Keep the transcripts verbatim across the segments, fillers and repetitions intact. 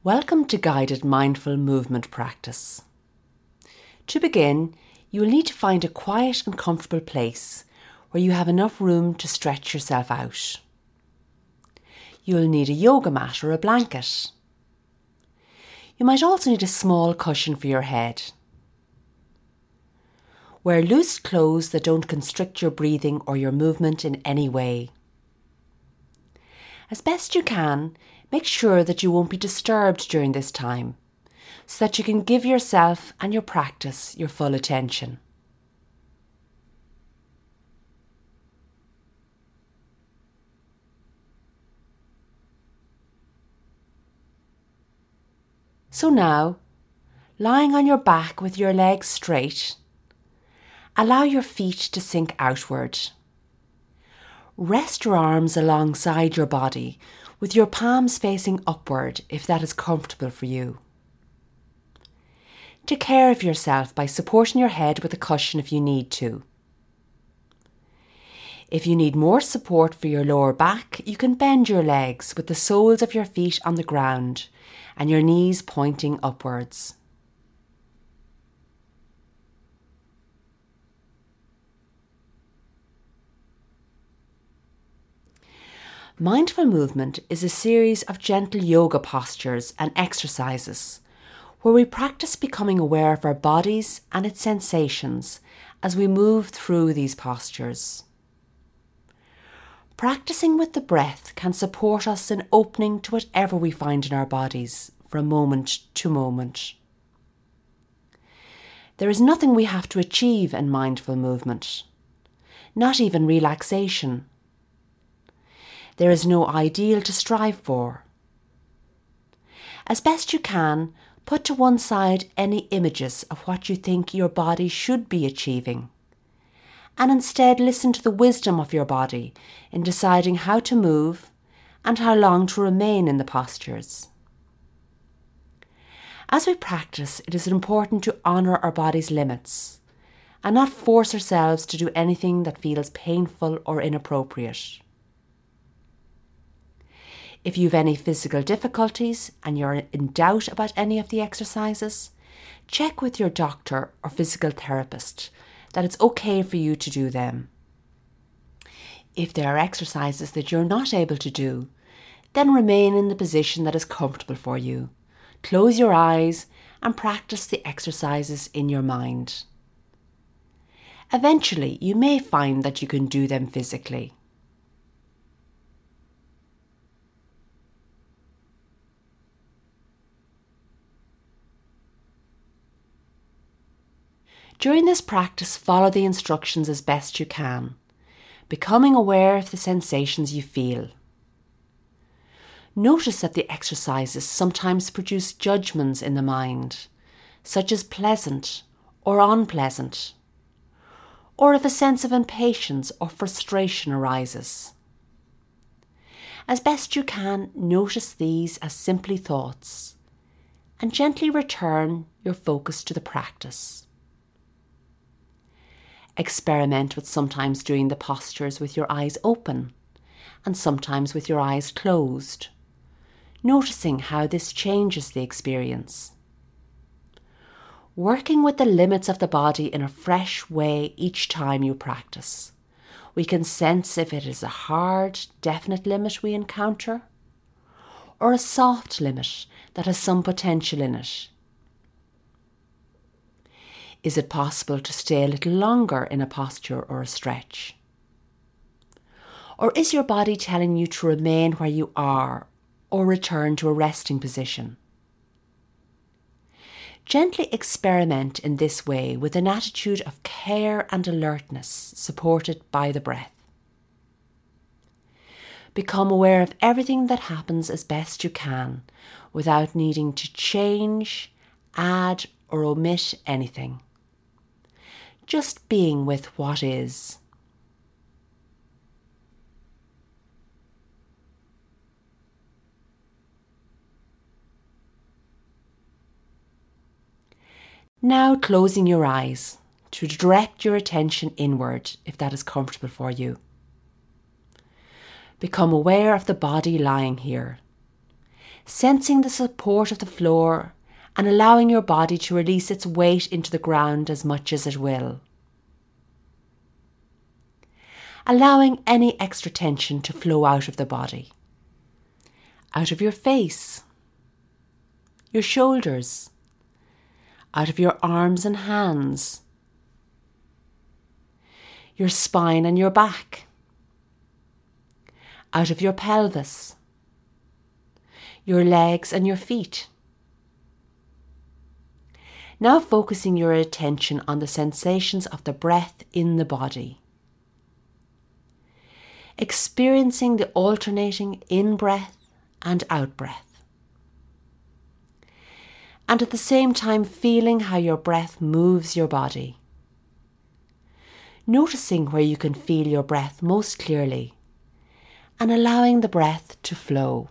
Welcome to Guided Mindful Movement Practice. To begin, you will need to find a quiet and comfortable place where you have enough room to stretch yourself out. You will need a yoga mat or a blanket. You might also need a small cushion for your head. Wear loose clothes that don't constrict your breathing or your movement in any way. As best you can, make sure that you won't be disturbed during this time, so that you can give yourself and your practice your full attention. So now, lying on your back with your legs straight, allow your feet to sink outward. Rest your arms alongside your body with your palms facing upward if that is comfortable for you. Take care of yourself by supporting your head with a cushion if you need to. If you need more support for your lower back, you can bend your legs with the soles of your feet on the ground and your knees pointing upwards. Mindful movement is a series of gentle yoga postures and exercises where we practice becoming aware of our bodies and its sensations as we move through these postures. Practicing with the breath can support us in opening to whatever we find in our bodies from moment to moment. There is nothing we have to achieve in mindful movement, not even relaxation. There is no ideal to strive for. As best you can, put to one side any images of what you think your body should be achieving, and instead listen to the wisdom of your body in deciding how to move and how long to remain in the postures. As we practice, it is important to honour our body's limits and not force ourselves to do anything that feels painful or inappropriate. If you have any physical difficulties and you're in doubt about any of the exercises, check with your doctor or physical therapist that it's okay for you to do them. If there are exercises that you're not able to do, then remain in the position that is comfortable for you. Close your eyes and practice the exercises in your mind. Eventually, you may find that you can do them physically. During this practice, follow the instructions as best you can, becoming aware of the sensations you feel. Notice that the exercises sometimes produce judgments in the mind, such as pleasant or unpleasant, or if a sense of impatience or frustration arises. As best you can, notice these as simply thoughts and gently return your focus to the practice. Experiment with sometimes doing the postures with your eyes open and sometimes with your eyes closed, noticing how this changes the experience. Working with the limits of the body in a fresh way each time you practice, we can sense if it is a hard, definite limit we encounter or a soft limit that has some potential in it. Is it possible to stay a little longer in a posture or a stretch? Or is your body telling you to remain where you are or return to a resting position? Gently experiment in this way with an attitude of care and alertness supported by the breath. Become aware of everything that happens as best you can without needing to change, add, or omit anything. Just being with what is. Now closing your eyes to direct your attention inward if that is comfortable for you. Become aware of the body lying here. sensing the support of the floor and allowing your body to release its weight into the ground as much as it will. Allowing any extra tension to flow out of the body, out of your face, your shoulders, out of your arms and hands, your spine and your back, out of your pelvis, your legs and your feet. Now focusing your attention on the sensations of the breath in the body. Experiencing the alternating in-breath and out-breath. And at the same time feeling how your breath moves your body. Noticing where you can feel your breath most clearly and allowing the breath to flow.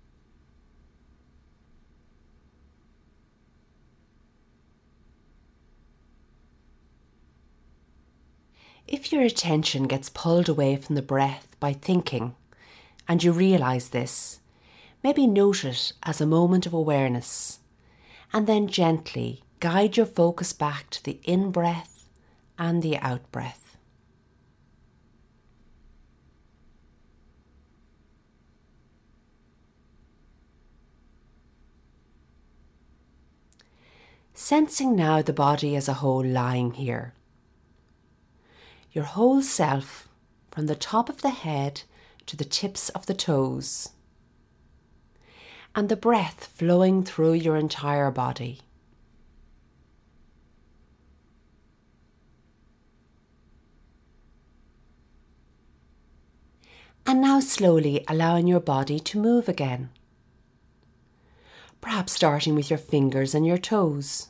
If your attention gets pulled away from the breath by thinking, and you realise this, maybe note it as a moment of awareness, and then gently guide your focus back to the in-breath and the out-breath. Sensing now the body as a whole lying here. Your whole self, from the top of the head to the tips of the toes, and the breath flowing through your entire body. And now slowly allowing your body to move again. Perhaps starting with your fingers and your toes.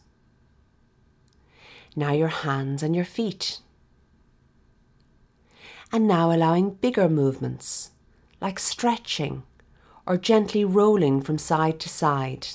Now your hands and your feet. And now allowing bigger movements, like stretching or gently rolling from side to side.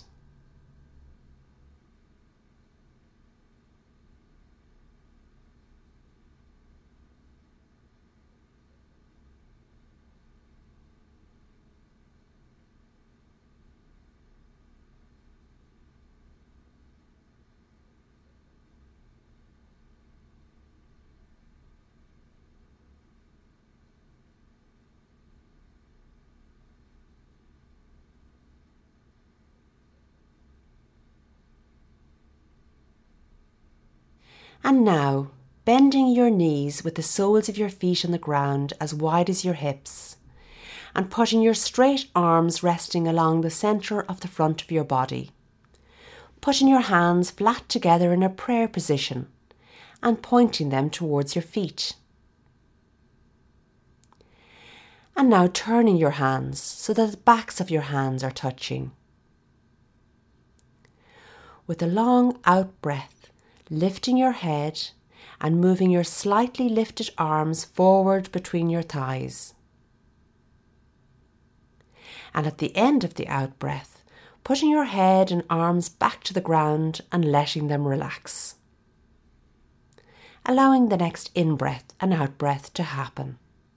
And now, bending your knees with the soles of your feet on the ground as wide as your hips, and putting your straight arms resting along the centre of the front of your body. Putting your hands flat together in a prayer position and pointing them towards your feet. And now turning your hands so that the backs of your hands are touching. With a long out breath, lifting your head and moving your slightly lifted arms forward between your thighs. And at the end of the out-breath, putting your head and arms back to the ground and letting them relax. Allowing the next in-breath and out-breath to happen.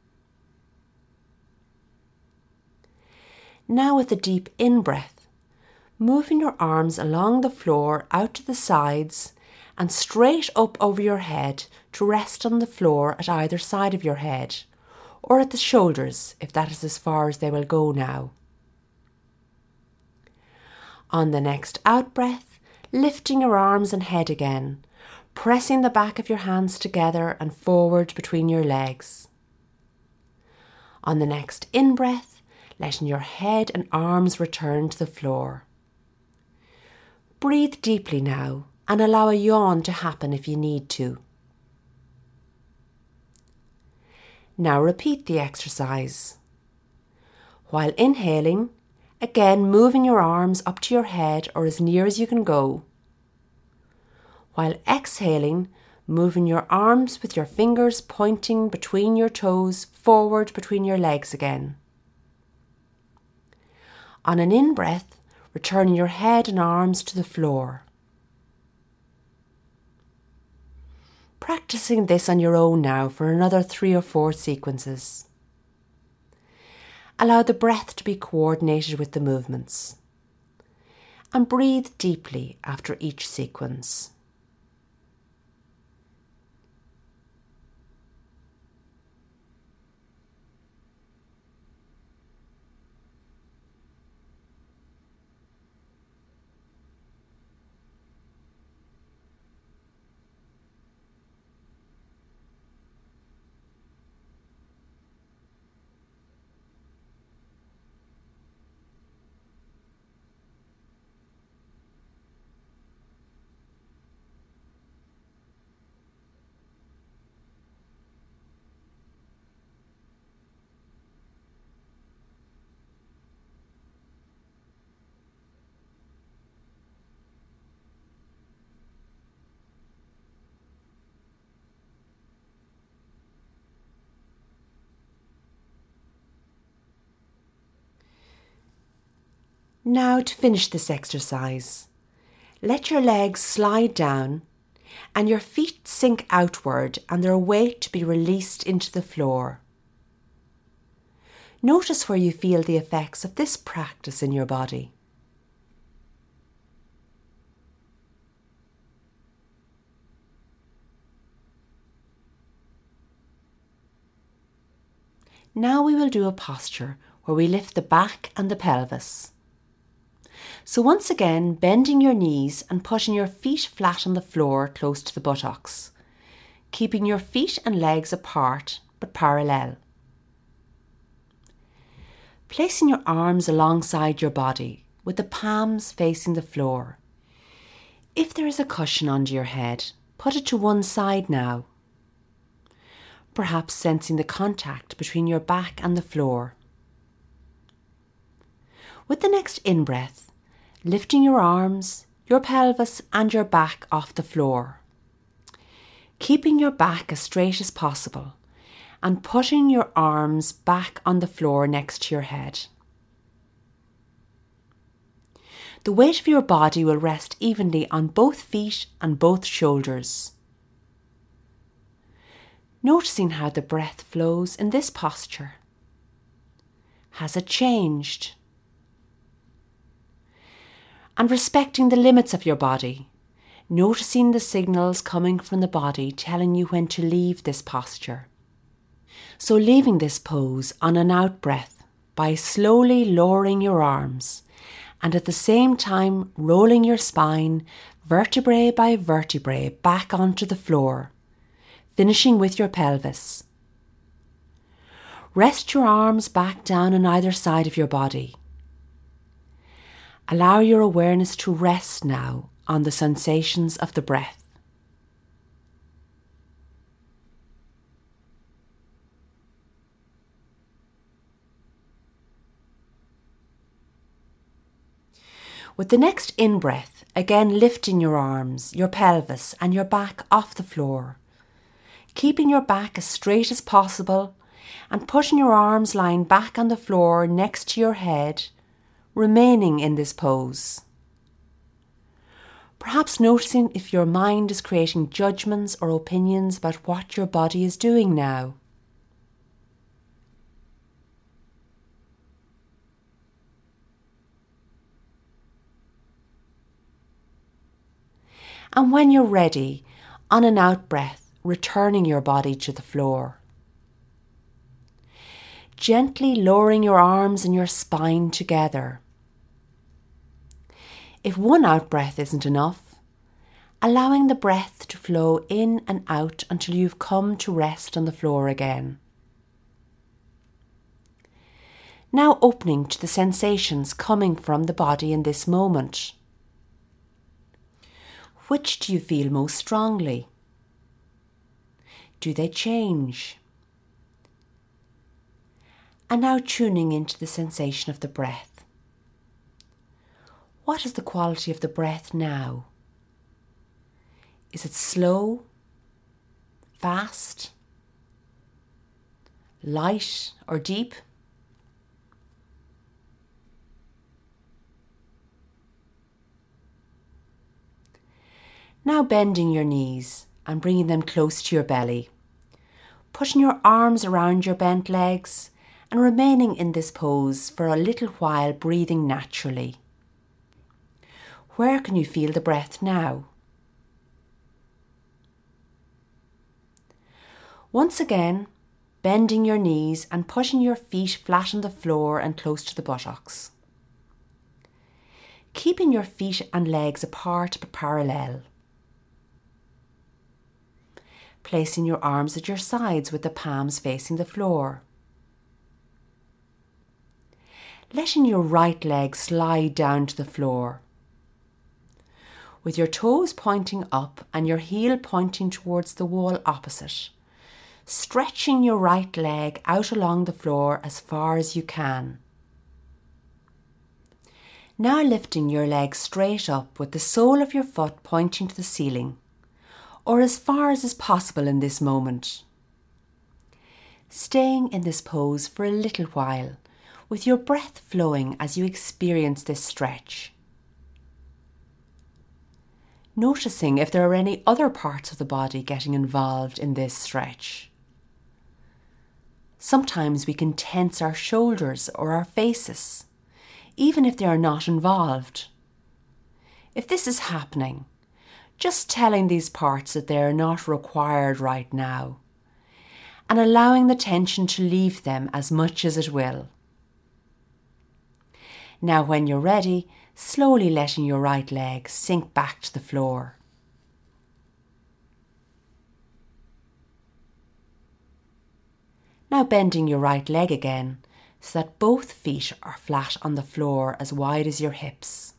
Now with a deep in-breath, moving your arms along the floor out to the sides and straight up over your head to rest on the floor at either side of your head, or at the shoulders if that is as far as they will go now. On the next out-breath, lifting your arms and head again, pressing the back of your hands together and forward between your legs. On the next in-breath, letting your head and arms return to the floor. Breathe deeply now and allow a yawn to happen if you need to. Now repeat the exercise. While inhaling, again moving your arms up to your head or as near as you can go. While exhaling, moving your arms with your fingers pointing between your toes forward between your legs again. On an in-breath, returning your head and arms to the floor. Practicing this on your own now for another three or four sequences. Allow the breath to be coordinated with the movements. and breathe deeply after each sequence. Now to finish this exercise, let your legs slide down and your feet sink outward and their weight to be released into the floor. Notice where you feel the effects of this practice in your body. Now we will do a posture where we lift the back and the pelvis. So once again, bending your knees and putting your feet flat on the floor close to the buttocks, keeping your feet and legs apart but parallel. Placing your arms alongside your body with the palms facing the floor. If there is a cushion under your head, put it to one side now. Perhaps sensing the contact between your back and the floor. With the next in-breath, lifting your arms, your pelvis and your back off the floor. Keeping your back as straight as possible and putting your arms back on the floor next to your head. The weight of your body will rest evenly on both feet and both shoulders. Noticing how the breath flows in this posture. Has it changed? And respecting the limits of your body, noticing the signals coming from the body telling you when to leave this posture. So leaving this pose on an out breath by slowly lowering your arms and at the same time rolling your spine vertebrae by vertebrae back onto the floor, finishing with your pelvis. Rest your arms back down on either side of your body. Allow your awareness to rest now on the sensations of the breath. With the next in-breath, again lifting your arms, your pelvis and your back off the floor, keeping your back as straight as possible and putting your arms lying back on the floor next to your head, remaining in this pose. Perhaps noticing if your mind is creating judgments or opinions about what your body is doing now. And when you're ready, on an out breath, returning your body to the floor. Gently lowering your arms and your spine together. If one out breath isn't enough, allowing the breath to flow in and out until you've come to rest on the floor again. Now opening to the sensations coming from the body in this moment. Which do you feel most strongly? Do they change? And now tuning into the sensation of the breath. What is the quality of the breath now? Is it slow, fast, light or deep? Now bending your knees and bringing them close to your belly, putting your arms around your bent legs and remaining in this pose for a little while, breathing naturally. Where can you feel the breath now? Once again, bending your knees and pushing your feet flat on the floor and close to the buttocks. Keeping your feet and legs apart but parallel. Placing your arms at your sides with the palms facing the floor. Letting your right leg slide down to the floor. With your toes pointing up and your heel pointing towards the wall opposite. Stretching your right leg out along the floor as far as you can. Now lifting your leg straight up with the sole of your foot pointing to the ceiling, or as far as is possible in this moment. Staying in this pose for a little while, with your breath flowing as you experience this stretch. Noticing if there are any other parts of the body getting involved in this stretch. Sometimes we can tense our shoulders or our faces, even if they are not involved. If this is happening, just telling these parts that they are not required right now, and allowing the tension to leave them as much as it will. Now when you're ready, slowly letting your right leg sink back to the floor. Now bending your right leg again, so that both feet are flat on the floor as wide as your hips.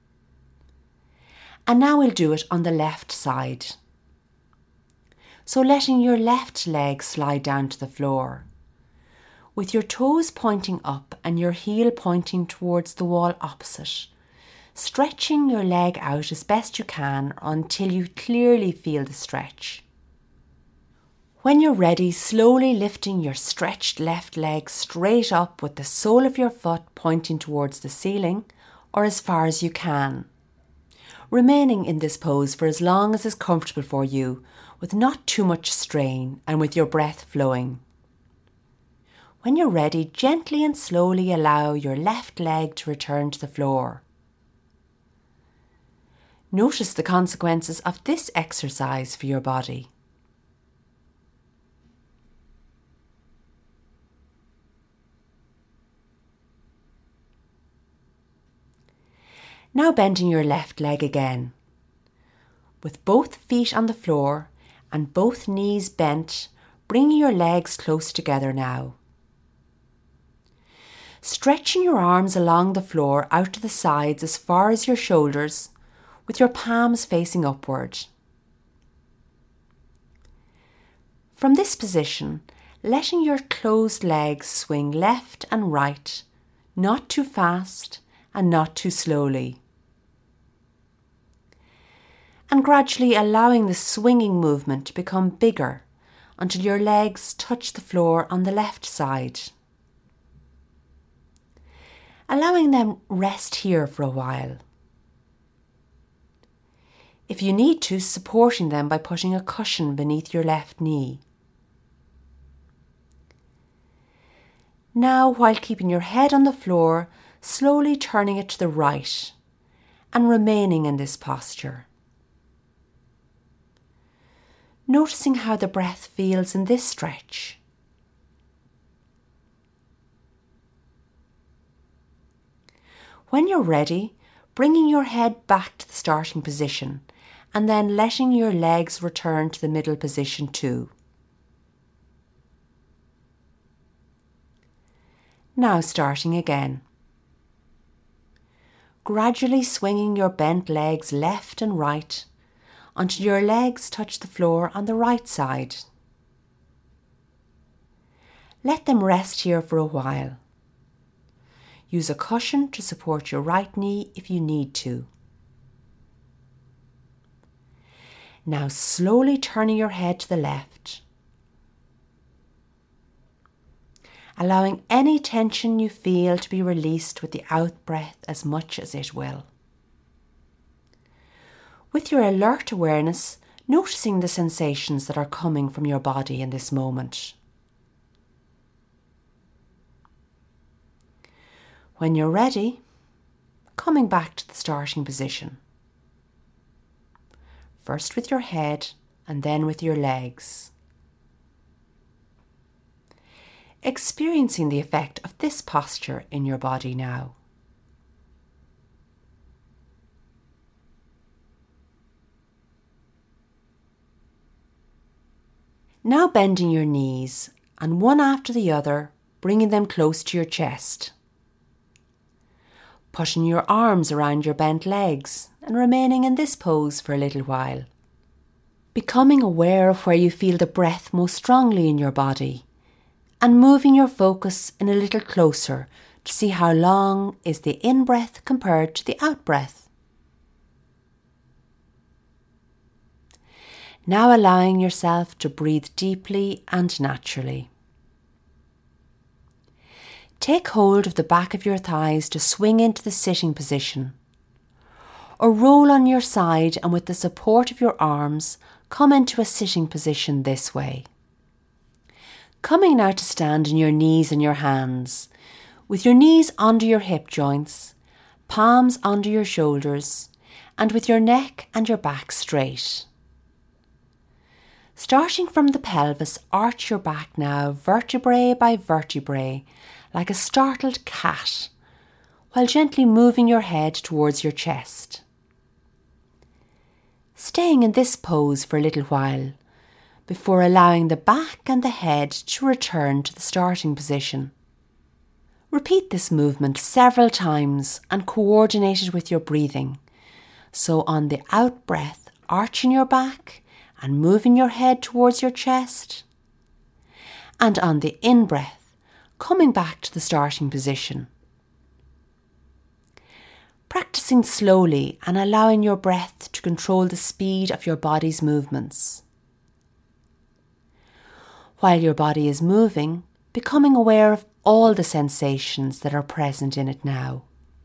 And now we'll do it on the left side. So letting your left leg slide down to the floor, with your toes pointing up and your heel pointing towards the wall opposite, stretching your leg out as best you can until you clearly feel the stretch. When you're ready, slowly lifting your stretched left leg straight up with the sole of your foot pointing towards the ceiling or as far as you can. Remaining in this pose for as long as is comfortable for you, with not too much strain and with your breath flowing. When you're ready, gently and slowly allow your left leg to return to the floor. Notice the consequences of this exercise for your body. Now bending your left leg again, with both feet on the floor and both knees bent, bringing your legs close together now. Stretching your arms along the floor out to the sides as far as your shoulders, with your palms facing upward. From this position, letting your closed legs swing left and right, not too fast and not too slowly. And gradually allowing the swinging movement to become bigger until your legs touch the floor on the left side. Allowing them rest here for a while. If you need to, supporting them by putting a cushion beneath your left knee. Now, while keeping your head on the floor, slowly turning it to the right and remaining in this posture. Noticing how the breath feels in this stretch. When you're ready, bringing your head back to the starting position and then letting your legs return to the middle position too. Now starting again. Gradually swinging your bent legs left and right until your legs touch the floor on the right side. Let them rest here for a while. Use a cushion to support your right knee if you need to. Now slowly turning your head to the left, allowing any tension you feel to be released with the out-breath as much as it will. With your alert awareness, noticing the sensations that are coming from your body in this moment. When you're ready, coming back to the starting position. first with your head and then with your legs. Experiencing the effect of this posture in your body now. Now bending your knees and one after the other, bringing them close to your chest. Pushing your arms around your bent legs and remaining in this pose for a little while. Becoming aware of where you feel the breath most strongly in your body and moving your focus in a little closer to see how long is the in-breath compared to the out-breath. Now allowing yourself to breathe deeply and naturally. Take hold of the back of your thighs to swing into the sitting position, or roll on your side and with the support of your arms come into a sitting position this way. Coming now to stand on your knees and your hands, with your knees under your hip joints, palms under your shoulders, and with your neck and your back straight. Starting from the pelvis, arch your back now, vertebrae by vertebrae, like a startled cat, while gently moving your head towards your chest. Staying in this pose for a little while, before allowing the back and the head to return to the starting position. Repeat this movement several times and coordinate it with your breathing. So on the out breath, arching your back and moving your head towards your chest. And on the in-breath, coming back to the starting position. Practicing slowly and allowing your breath to control the speed of your body's movements. While your body is moving, becoming aware of all the sensations that are present in it now.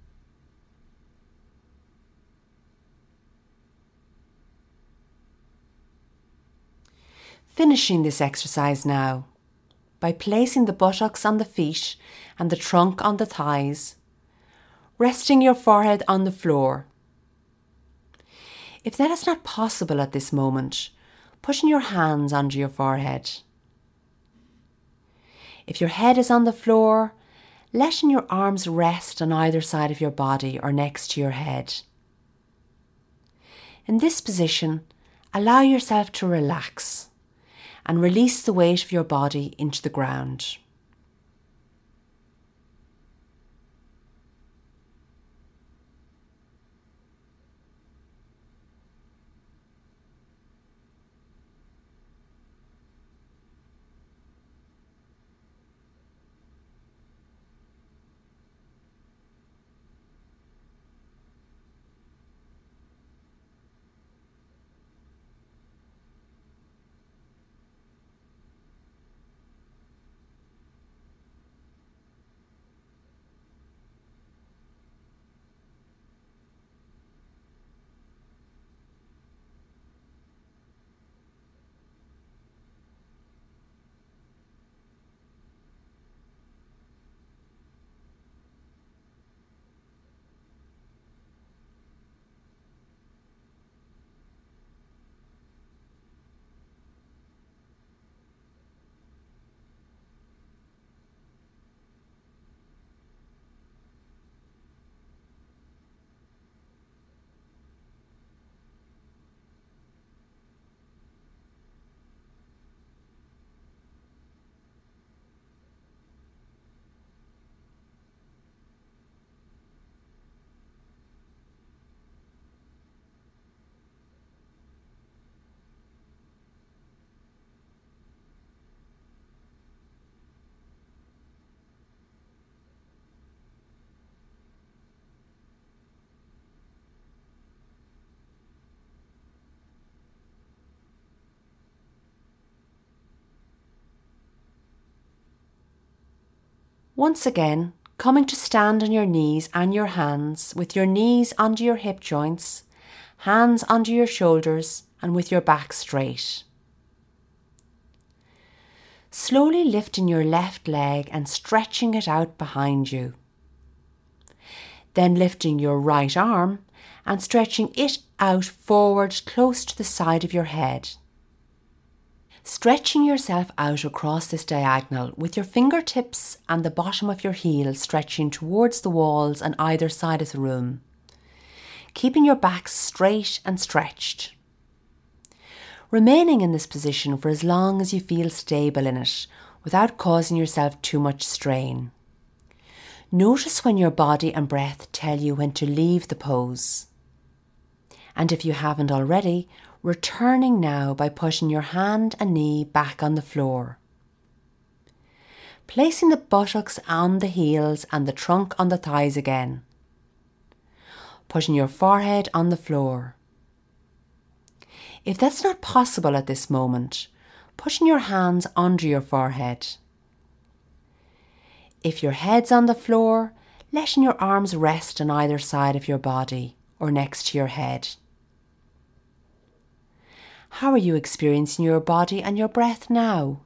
Finishing this exercise now by placing the buttocks on the feet and the trunk on the thighs, resting your forehead on the floor. If that is not possible at this moment, pushing your hands under your forehead. If your head is on the floor, letting your arms rest on either side of your body or next to your head. In this position, allow yourself to relax and release the weight of your body into the ground. Once again, coming to stand on your knees and your hands, with your knees under your hip joints, hands under your shoulders, and with your back straight. Slowly lifting your left leg and stretching it out behind you. Then lifting your right arm and stretching it out forward close to the side of your head. Stretching yourself out across this diagonal with your fingertips and the bottom of your heel stretching towards the walls on either side of the room, keeping your back straight and stretched. Remaining in this position for as long as you feel stable in it without causing yourself too much strain. Notice when your body and breath tell you when to leave the pose. And if you haven't already, returning now by pushing your hand and knee back on the floor. Placing the buttocks on the heels and the trunk on the thighs again. Pushing your forehead on the floor. If that's not possible at this moment, pushing your hands under your forehead. If your head's on the floor, letting your arms rest on either side of your body or next to your head. How are you experiencing your body and your breath now?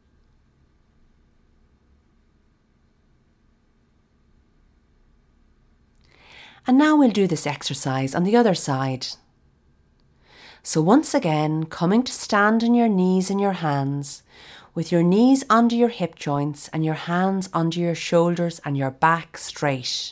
And now we'll do this exercise on the other side. So once again, coming to stand on your knees and your hands, with your knees under your hip joints and your hands under your shoulders and your back straight.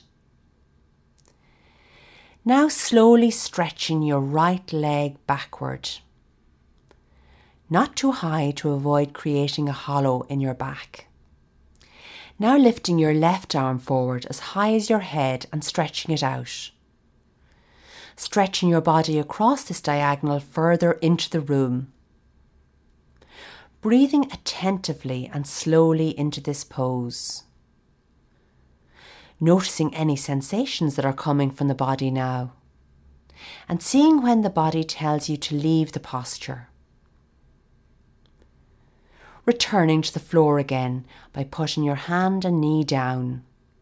Now slowly stretching your right leg backward. Not too high to avoid creating a hollow in your back. Now lifting your left arm forward as high as your head and stretching it out. Stretching your body across this diagonal further into the room. Breathing attentively and slowly into this pose. Noticing any sensations that are coming from the body now. And seeing when the body tells you to leave the posture. Returning to the floor again by putting your hand and knee down.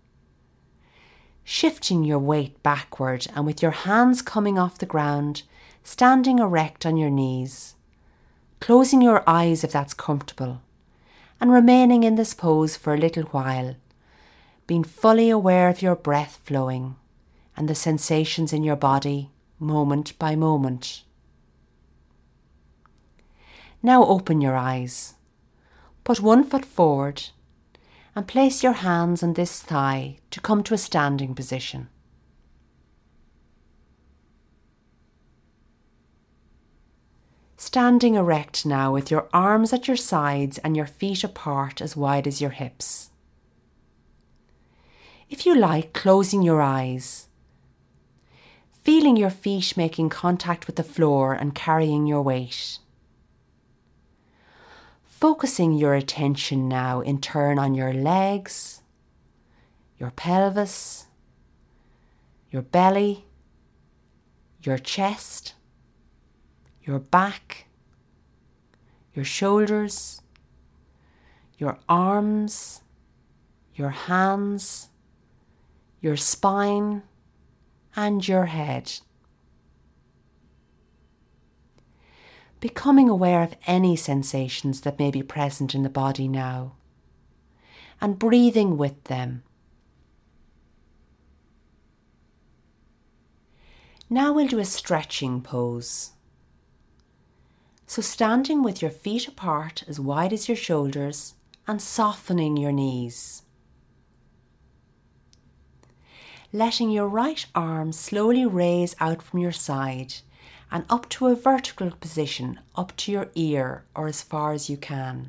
Shifting your weight backward and with your hands coming off the ground, standing erect on your knees. Closing your eyes if that's comfortable and remaining in this pose for a little while, being fully aware of your breath flowing and the sensations in your body moment by moment. Now open your eyes. Put one foot forward and place your hands on this thigh to come to a standing position. Standing erect now with your arms at your sides and your feet apart as wide as your hips. If you like, closing your eyes, feeling your feet making contact with the floor and carrying your weight. Focusing your attention now in turn on your legs, your pelvis, your belly, your chest, your back, your shoulders, your arms, your hands, your spine, and your head. Becoming aware of any sensations that may be present in the body now, and breathing with them. Now we'll do a stretching pose. So standing with your feet apart as wide as your shoulders and softening your knees. Letting your right arm slowly raise out from your side and up to a vertical position, up to your ear or as far as you can.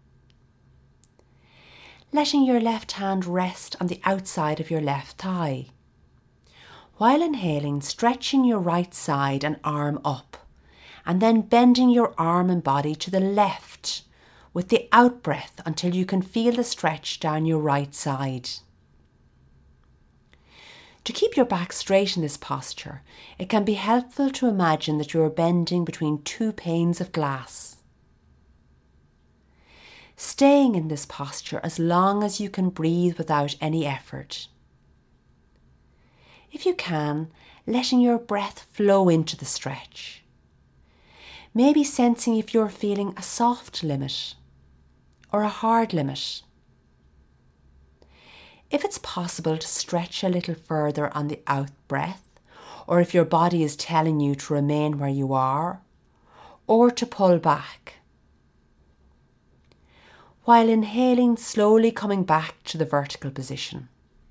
Letting your left hand rest on the outside of your left thigh. While inhaling, stretching your right side and arm up, and then bending your arm and body to the left with the out-breath until you can feel the stretch down your right side. To keep your back straight in this posture, it can be helpful to imagine that you are bending between two panes of glass. Staying in this posture as long as you can breathe without any effort. If you can, letting your breath flow into the stretch. Maybe sensing if you're feeling a soft limit or a hard limit. If it's possible to stretch a little further on the out breath, or if your body is telling you to remain where you are or to pull back. While inhaling, slowly coming back to the vertical position.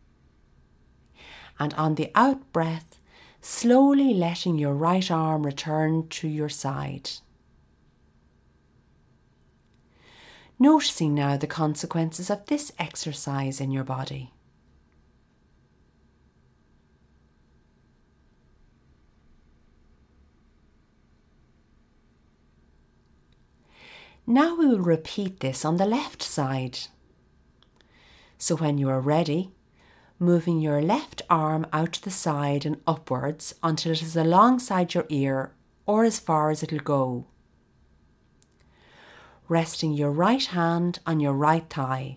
And on the out breath, slowly letting your right arm return to your side. Noticing now the consequences of this exercise in your body. Now we will repeat this on the left side. So when you are ready, moving your left arm out to the side and upwards until it is alongside your ear or as far as it'll go. Resting your right hand on your right thigh.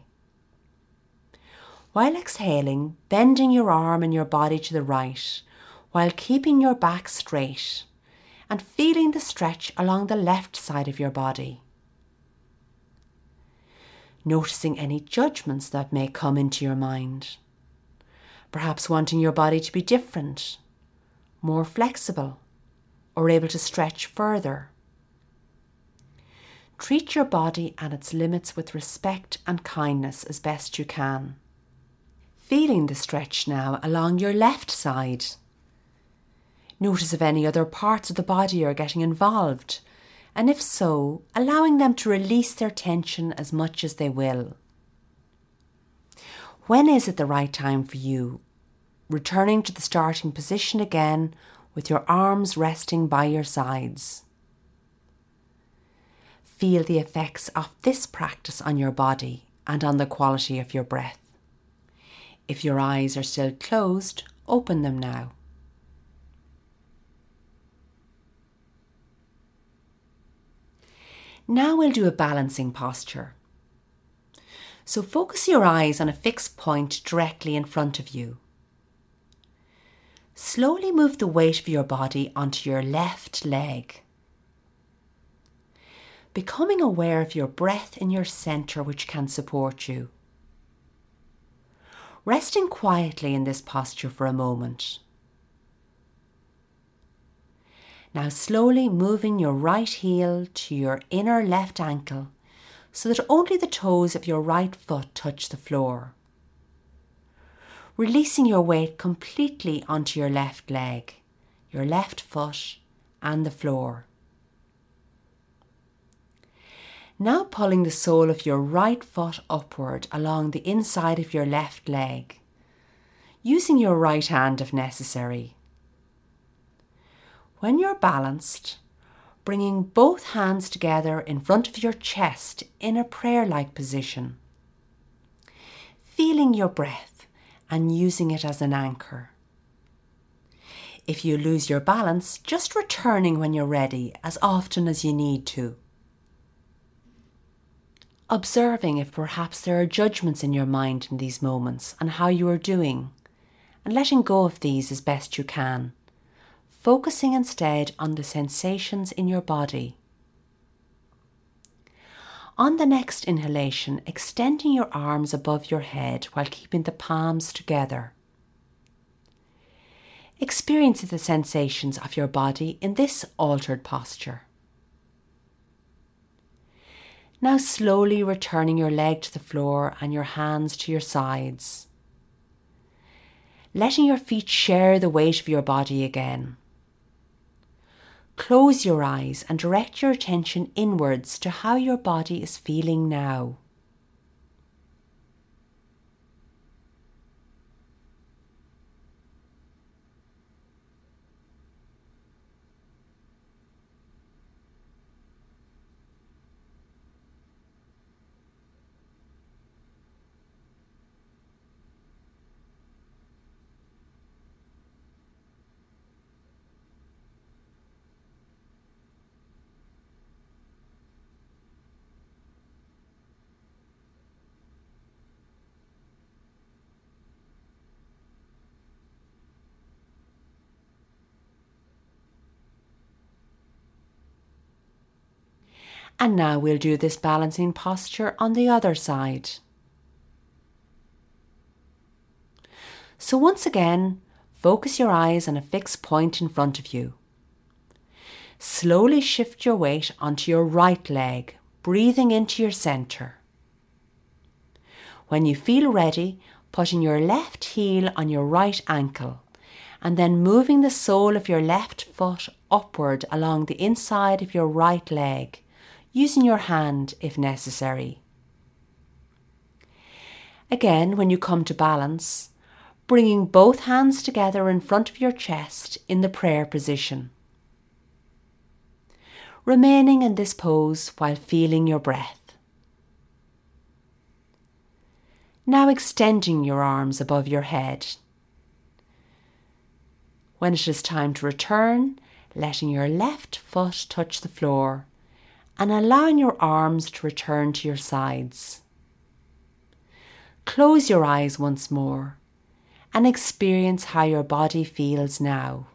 While exhaling, bending your arm and your body to the right while keeping your back straight and feeling the stretch along the left side of your body. Noticing any judgments that may come into your mind. Perhaps wanting your body to be different, more flexible, or able to stretch further. Treat your body and its limits with respect and kindness as best you can. Feeling the stretch now along your left side. Notice if any other parts of the body are getting involved, and if so, allowing them to release their tension as much as they will. When is it the right time for you? Returning to the starting position again with your arms resting by your sides. Feel the effects of this practice on your body and on the quality of your breath. If your eyes are still closed, open them now. Now we'll do a balancing posture. So focus your eyes on a fixed point directly in front of you. Slowly move the weight of your body onto your left leg. Becoming aware of your breath in your centre which can support you. Resting quietly in this posture for a moment. Now slowly moving your right heel to your inner left ankle so that only the toes of your right foot touch the floor. Releasing your weight completely onto your left leg, your left foot and the floor. Now pulling the sole of your right foot upward along the inside of your left leg, using your right hand if necessary. When you're balanced, bringing both hands together in front of your chest in a prayer-like position. Feeling your breath and using it as an anchor. If you lose your balance, just returning when you're ready as often as you need to. Observing if perhaps there are judgments in your mind in these moments and how you are doing, and letting go of these as best you can. Focusing instead on the sensations in your body. On the next inhalation, extending your arms above your head while keeping the palms together. Experience the sensations of your body in this altered posture. Now slowly returning your leg to the floor and your hands to your sides. Letting your feet share the weight of your body again. Close your eyes and direct your attention inwards to how your body is feeling now. And now we'll do this balancing posture on the other side. So once again, focus your eyes on a fixed point in front of you. Slowly shift your weight onto your right leg, breathing into your centre. When you feel ready, putting your left heel on your right ankle and then moving the sole of your left foot upward along the inside of your right leg, using your hand if necessary. Again, when you come to balance, bringing both hands together in front of your chest in the prayer position. Remaining in this pose while feeling your breath. Now extending your arms above your head. When it is time to return, letting your left foot touch the floor and allowing your arms to return to your sides. Close your eyes once more and experience how your body feels now.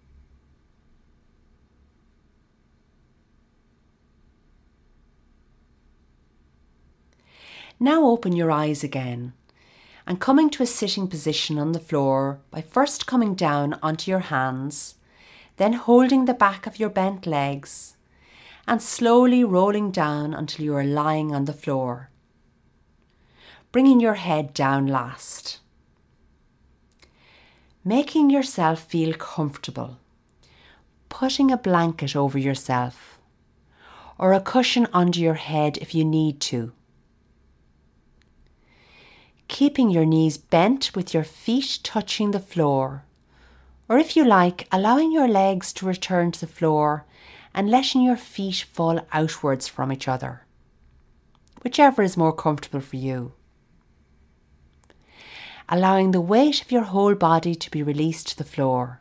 Now open your eyes again and coming to a sitting position on the floor by first coming down onto your hands, then holding the back of your bent legs and slowly rolling down until you are lying on the floor. Bringing your head down last. Making yourself feel comfortable. Putting a blanket over yourself or a cushion under your head if you need to. Keeping your knees bent with your feet touching the floor, or if you like, allowing your legs to return to the floor and letting your feet fall outwards from each other, whichever is more comfortable for you. Allowing the weight of your whole body to be released to the floor.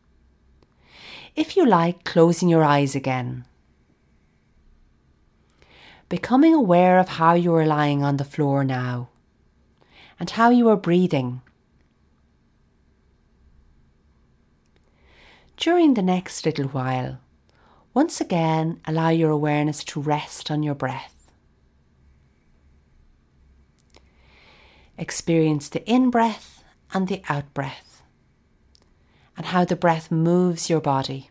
If you like, closing your eyes again. Becoming aware of how you are lying on the floor now and how you are breathing. During the next little while, once again allow your awareness to rest on your breath. Experience the in-breath and the out-breath and how the breath moves your body.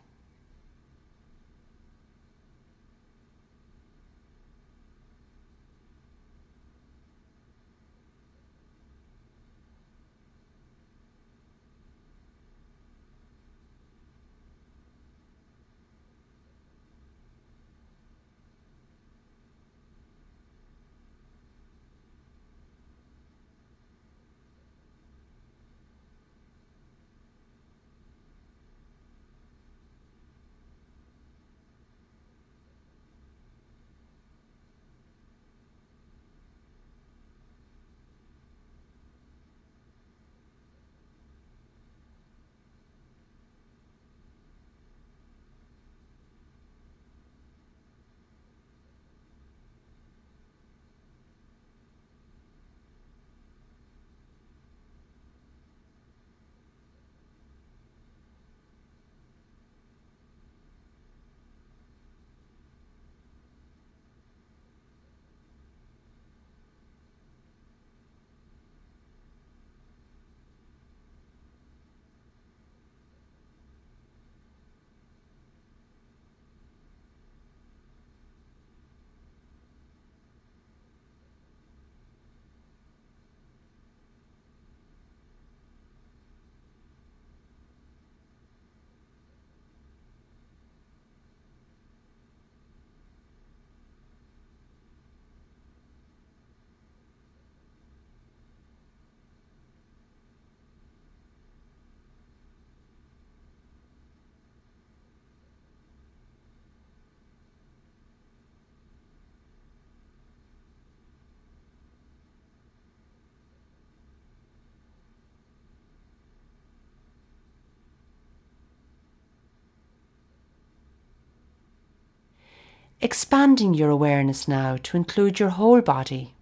Expanding your awareness now to include your whole body.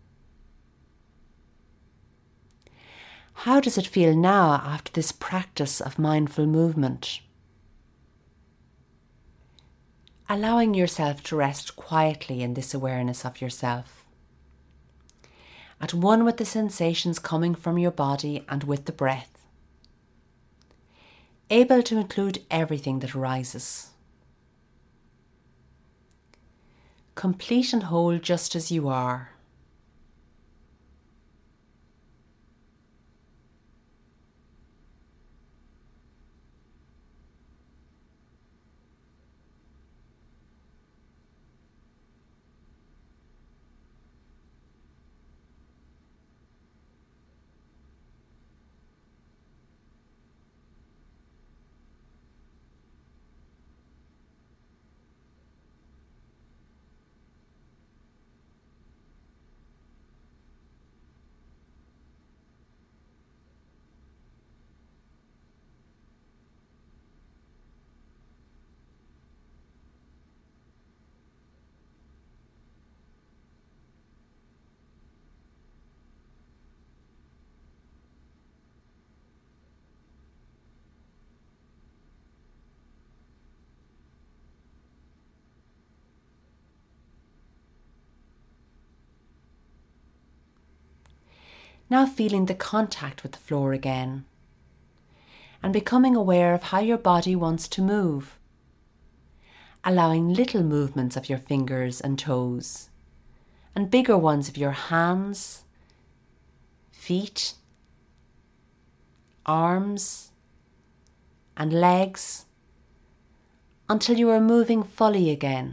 How does it feel now after this practice of mindful movement? Allowing yourself to rest quietly in this awareness of yourself, at one with the sensations coming from your body and with the breath. able to include everything that arises. Complete and whole just as you are. Now feeling the contact with the floor again, and becoming aware of how your body wants to move, allowing little movements of your fingers and toes, and bigger ones of your hands, feet, arms, and legs, until you are moving fully again.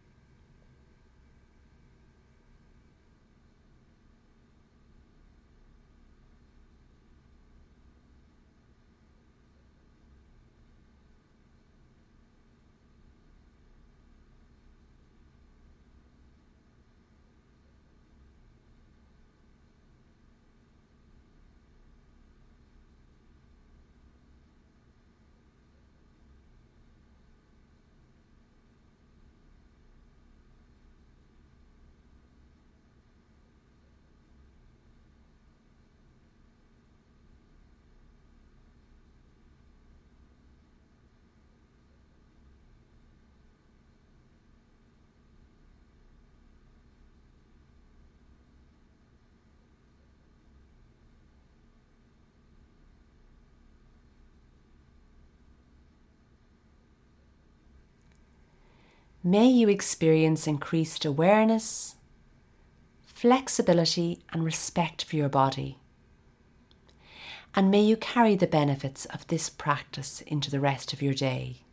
May you experience increased awareness, flexibility, and respect for your body. And may you carry the benefits of this practice into the rest of your day.